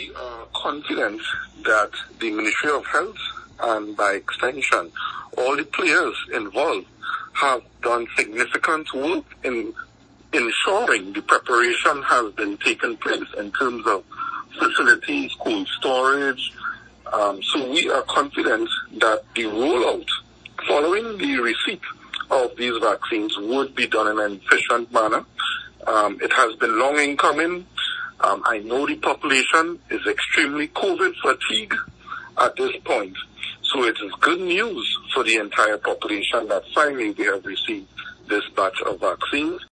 We are confident that the Ministry of Health and by extension, all the players involved have done significant work in ensuring the preparation has been taken place in terms of facilities, cold storage. So we are confident that the rollout following the receipt of these vaccines would be done in an efficient manner. It has been long in coming. I know the population is extremely COVID fatigued at this point. So it is good news for the entire population that finally they have received this batch of vaccines.